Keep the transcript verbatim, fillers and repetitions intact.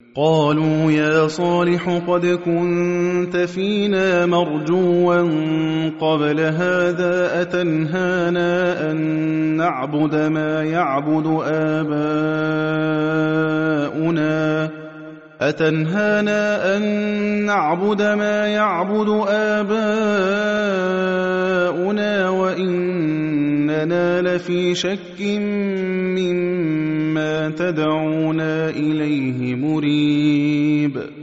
قالوا يا صالح قد كنت فينا مرجوا قبل هذا أتنهانا أن نعبد ما يعبد آباؤنا أتنهانا أن نعبد ما يعبد آباؤنا وإننا لفي شك مما تدعونا إليه مريب